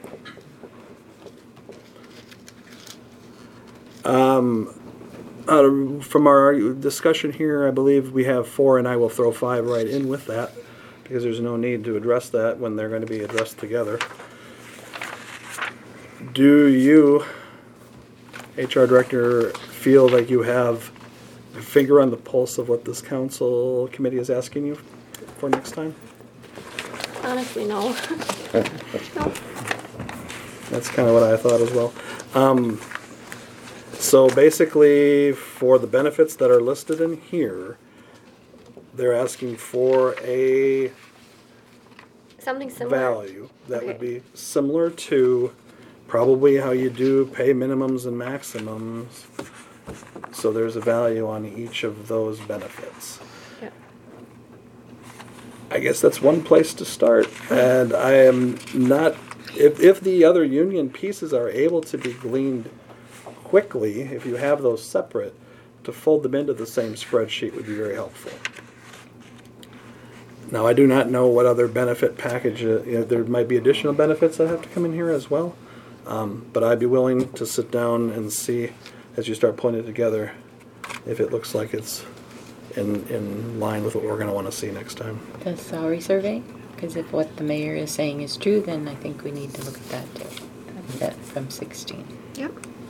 Um, uh, from our discussion here, I believe we have four, and I will throw five right in with that, because there's no need to address that when they're going to be addressed together. Do you, H R Director, feel like you have a finger on the pulse of what this council committee is asking you for next time? Honestly, no. No. That's kind of what I thought as well. Um, so basically, for the benefits that are listed in here, they're asking for a Something similar. value that would Okay. be similar to probably how you do pay minimums and maximums. So there's a value on each of those benefits. Yep. I guess that's one place to start. And I am not, if, if the other union pieces are able to be gleaned quickly, if you have those separate, to fold them into the same spreadsheet would be very helpful. Now, I do not know what other benefit package, uh, you know, there might be additional benefits that have to come in here as well. Um, but I'd be willing to sit down and see, as you start putting it together, if it looks like it's in, in line with what we're gonna wanna see next time. The salary survey, because if what the mayor is saying is true, then I think we need to look at that too. That from sixteen. Yep.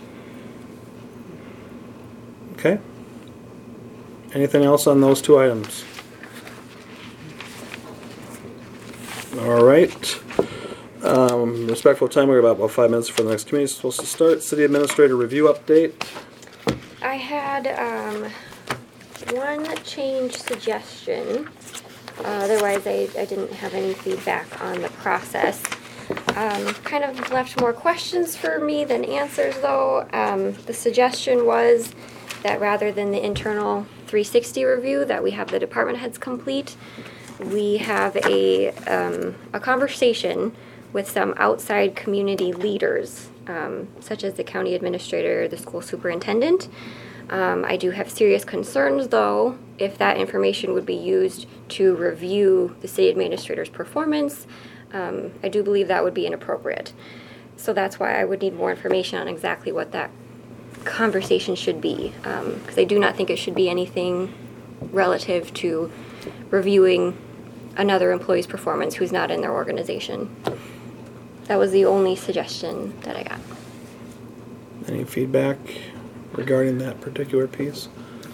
Okay? Anything else on those two items? All right. Um, respectful time, we're about, about five minutes for the next committee is supposed to start. City Administrator Review Update. I had um, one change suggestion. Uh, otherwise, I, I didn't have any feedback on the process. Um, kind of left more questions for me than answers, though. Um, the suggestion was that rather than the internal three sixty review that we have the department heads complete, we have a, um, a conversation with some outside community leaders, um, such as the county administrator, the school superintendent. Um, I do have serious concerns, though, if that information would be used to review the city administrator's performance. Um, I do believe that would be inappropriate. So that's why I would need more information on exactly what that conversation should be, because um, I do not think it should be anything relative to reviewing another employee's performance who's not in their organization. That was the only suggestion that I got. Any feedback regarding that particular piece?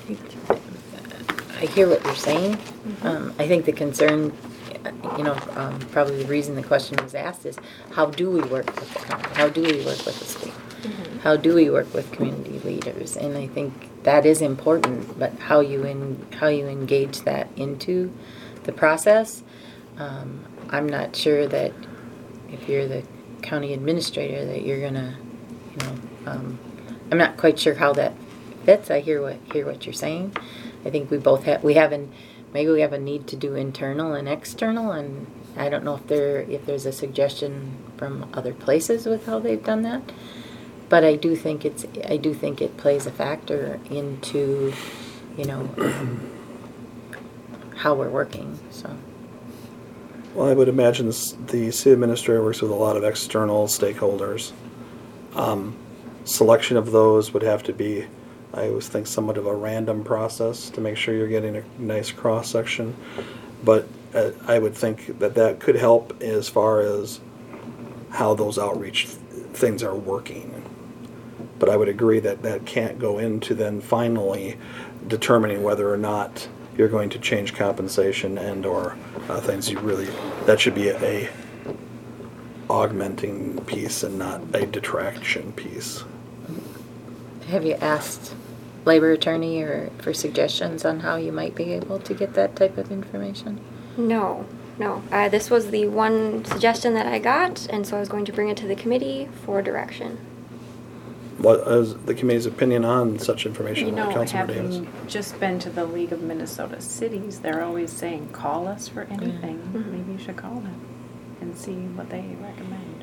I hear what you're saying. Um, I think the concern, you know, um, probably the reason the question was asked is, how do we work with the county? How do we work with the school? Mm-hmm. How do we work with community leaders? And I think that is important, but how you in, how you engage that into the process, um, I'm not sure that if you're the county administrator that you're gonna, you know, um, I'm not quite sure how that fits. I hear what hear what you're saying. I think we both have we have an maybe we have a need to do internal and external, and I don't know if there if there's a suggestion from other places with how they've done that. But I do think it's I do think it plays a factor into, you know, um, how we're working. So. Well, I would imagine this, the city administrator works with a lot of external stakeholders. Um, selection of those would have to be, I always think, somewhat of a random process to make sure you're getting a nice cross-section. But uh, I would think that that could help as far as how those outreach th- things are working. But I would agree that that can't go into then finally determining whether or not you're going to change compensation and or uh, things. You really, that should be a, a augmenting piece and not a detraction piece. Have you asked labor attorney or for suggestions on how you might be able to get that type of information? No, no. Uh, this was the one suggestion that I got, and so I was going to bring it to the committee for direction. What is the committee's opinion on such information? You know, Councilmember Davis? having just been to the League of Minnesota Cities, they're always saying, call us for anything. Mhm. Maybe you should call them and see what they recommend.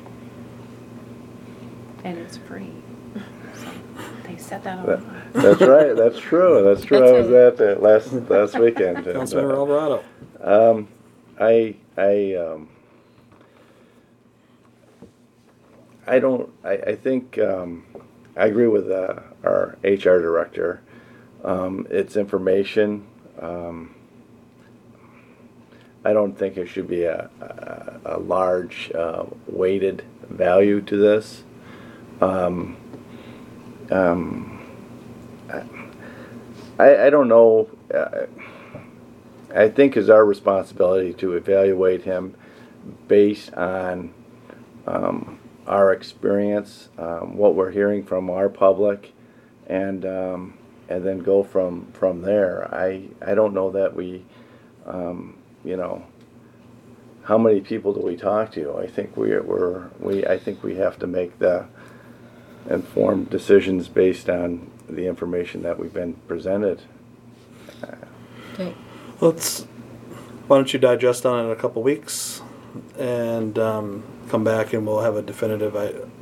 And it's free. So they said that That- online. That's right, that's true, that's true. That's I was right. at that last, last weekend. and, Councilmember uh, Alvarado. Um, I, I, um, I don't, I, I think, um, I agree with, uh, our H R director. Um, it's information. Um, I don't think there should be a, a, a large, uh, weighted value to this. Um, um, I, I don't know, uh, I think it's our responsibility to evaluate him based on um, our experience, um, what we're hearing from our public, and um, and then go from from there. I I don't know that we, um, you know, how many people do we talk to? I think we we're we I think we have to make the informed decisions based on the information that we've been presented. Okay. Let's. Why don't you digest on it in a couple weeks, and um, come back and we'll have a definitive I,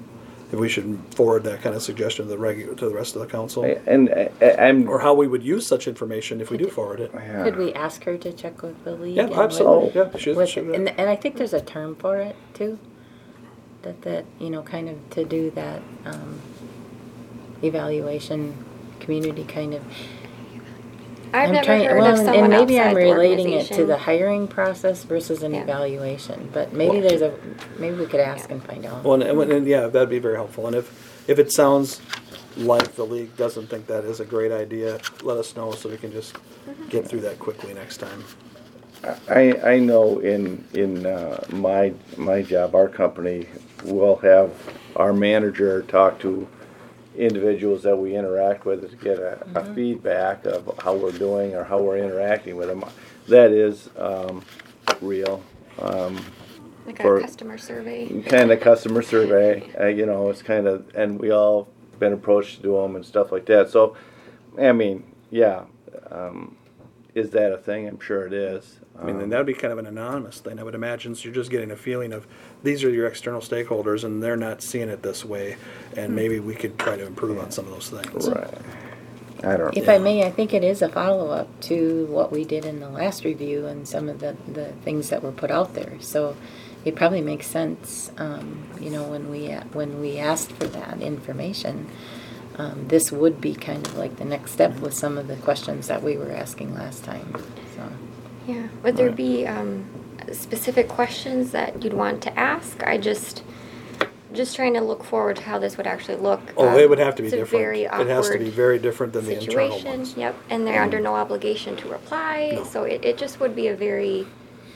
if we should forward that kind of suggestion to the regu, to the rest of the council, And I, I'm, or how we would use such information if we do forward it. yeah. Could we ask her to check with the league? Yeah, and with- absolutely, yeah, she, with- she, and, and I think there's a term for it too. That, that, you know, kind of to do that, um, evaluation, community kind of. I've I'm never trying- heard well, of and someone maybe outside I'm the relating it to organization. the hiring process versus an Yeah. evaluation, but maybe there's a, maybe we could ask and find out. well, and, and, and yeah, that'd be very helpful, and if, if it sounds like the league doesn't think that is a great idea, let us know so we can just get through that quickly next time. I, I know in, in, uh, my, my job, our company will have our manager talk to individuals that we interact with to get a, a feedback of how we're doing or how we're interacting with them. That is, um, real. Um, Like for- a customer survey. kind of customer survey, uh, you know, it's kind of, and we all been approached to do them and stuff like that. So, I mean, yeah, um, is that a thing? I'm sure it is. I mean, Um, then that'd be kind of an anonymous thing, I would imagine, so you're just getting a feeling of, these are your external stakeholders, and they're not seeing it this way, and maybe we could try to improve on some of those things. right. I don't. If I may, I think it is a follow-up to what we did in the last review and some of the, the things that were put out there. So it probably makes sense, um, you know, when we, when we asked for that information, um, this would be kind of like the next step with some of the questions that we were asking last time, so. Yeah. Would there be um, specific questions that you'd want to ask? I just, just trying to look forward to how this would actually look. Oh, Um, it would have to be it's a different. very It has to be awkward very different than the internal situation. ones. Yep, and they're under no obligation to reply, No. so it, it just would be a very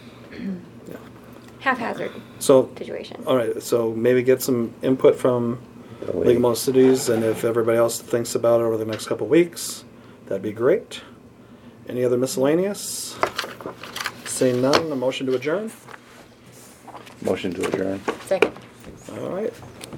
haphazard So, situation. all right, so maybe get some input from The League of Most Cities, and if everybody else thinks about it over the next couple of weeks, that'd be great. Any other miscellaneous? Seeing none, a motion to adjourn? Motion to adjourn. Second. All right.